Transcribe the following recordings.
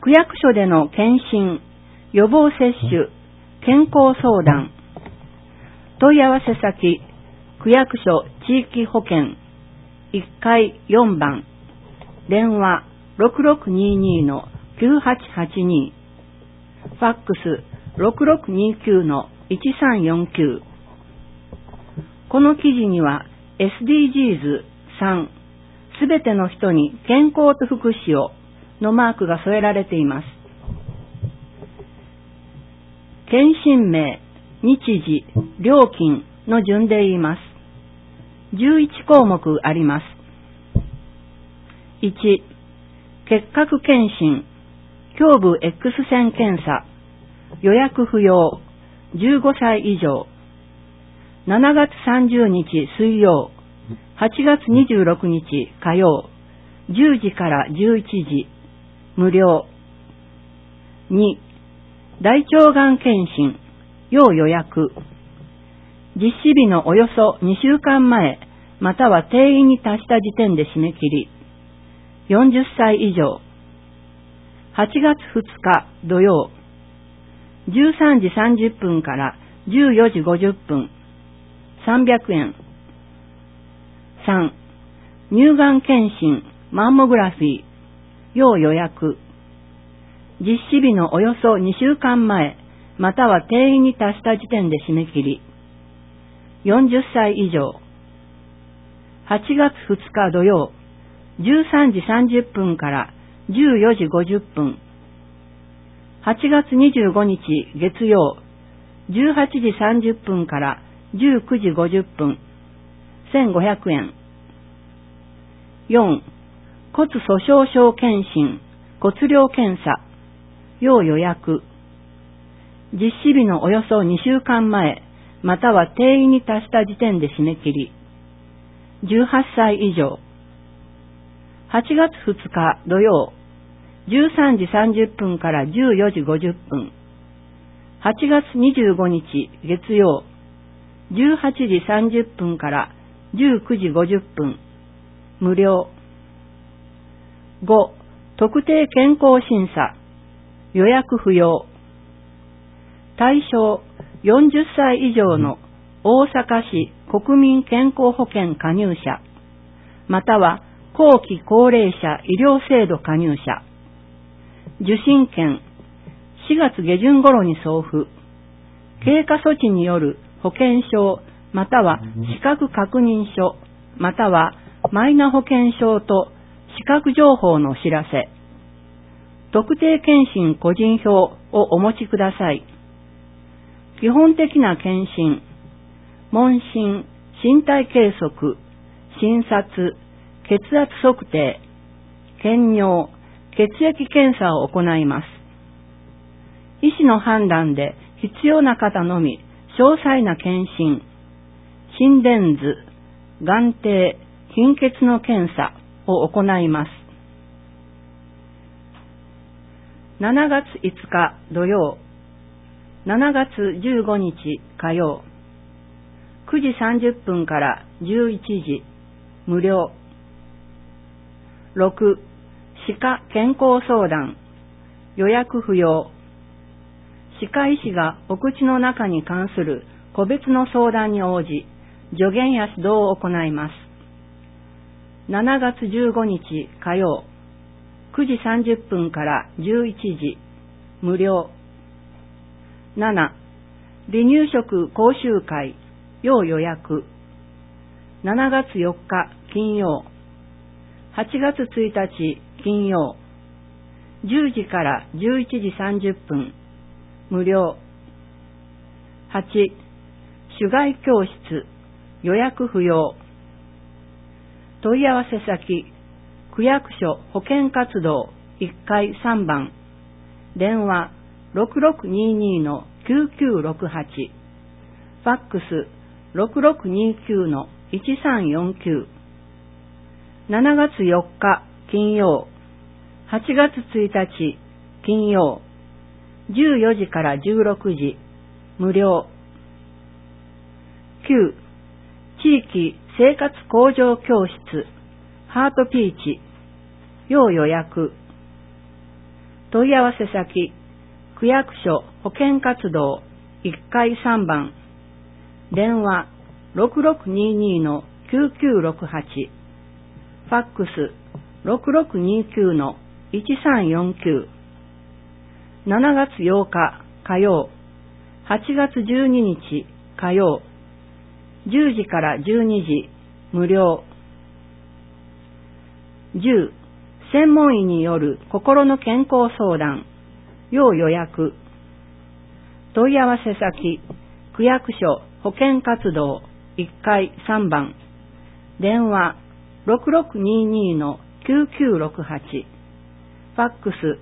区役所での検診、予防接種、健康相談。問い合わせ先、区役所地域保健、1階4番、電話6622-9882、ファックス6629-1349。この記事には SDGs 3、すべての人に健康と福祉をのマークが添えられています。検診名、日時、料金の順で言います。11項目あります。1、結核検診、胸部 X 線検査、予約不要、15歳以上。7月30日水曜、8月26日火曜、10時から11時、無料。2、大腸がん検診、要予約。実施日のおよそ2週間前、または定員に達した時点で締め切り。40歳以上。8月2日土曜、13時30分から14時50分、300円。3、乳がん検診、マンモグラフィー、要予約。実施日のおよそ2週間前、または定員に達した時点で締め切り。40歳以上。8月2日土曜、13時30分から14時50分。8月25日月曜、18時30分から19時50分、1500円。4、骨粗鬆症検診、骨量検査、要予約。実施日のおよそ2週間前、または定員に達した時点で締め切り。18歳以上。8月2日土曜、13時30分から14時50分。8月25日月曜、18時30分から19時50分。無料。5、特定健康審査。予約不要。対象、40歳以上の大阪市国民健康保険加入者、または後期高齢者医療制度加入者。受診券、4月下旬頃に送付。経過措置による保険証、または資格確認書、またはマイナ保険証と資格情報のお知らせ。特定健診個人票をお持ちください。基本的な検診、問診、身体計測、診察、血圧測定、検尿、血液検査を行います。医師の判断で必要な方のみ詳細な検診、心電図、眼底、貧血の検査を行います。7月5日土曜、7月15日火曜、9時30分から11時、無料。6、歯科健康相談、予約不要。歯科医師がお口の中に関する個別の相談に応じ、助言や指導を行います。7月15日火曜、9時30分から11時、無料。7、離乳食講習会、要予約。7月4日金曜、8月1日金曜、10時から11時30分、無料。8、手外教室、予約不要。問い合わせ先、区役所保健活動1階3番、電話6622-9968、ファックス6629-1349。7月4日金曜、8月1日金曜、14時から16時、無料。9、地域生活向上教室、ハートピーチ、要予約。 問い合わせ先、区役所保健活動1階3番、電話 6622-9968、ファックス 6629-1349、7月8日火曜、8月12日火曜、10時から12時無料。10、専門医による心の健康相談、要予約。問い合わせ先、区役所保健活動1階3番、電話 6622-9968、ファックス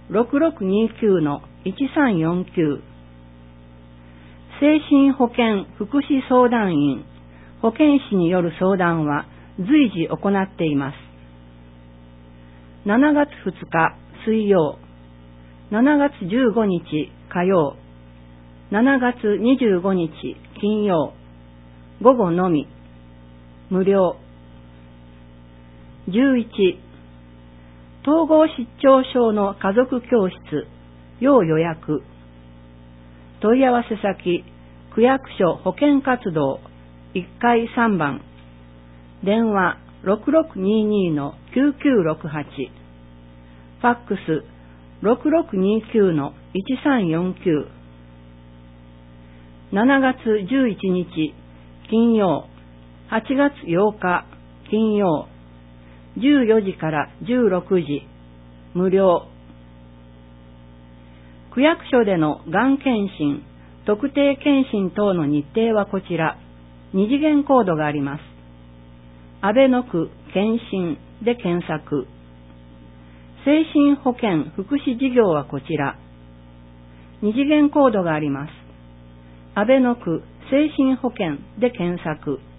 6629-1349。精神保健福祉相談員、保健師による相談は随時行っています。7月2日水曜、7月15日火曜、7月25日金曜、午後のみ、無料。11、統合失調症の家族教室、要予約。問い合わせ先、区役所保健活動1階3番、電話 6622-9968、ファックス 6629-1349。7月11日金曜、8月8日金曜、14時から16時無料。区役所でのがん検診、特定検診等の日程はこちら。2次元コードがあります。安倍の区検診で検索。精神保健福祉事業はこちら。2次元コードがあります。安倍の区精神保健で検索。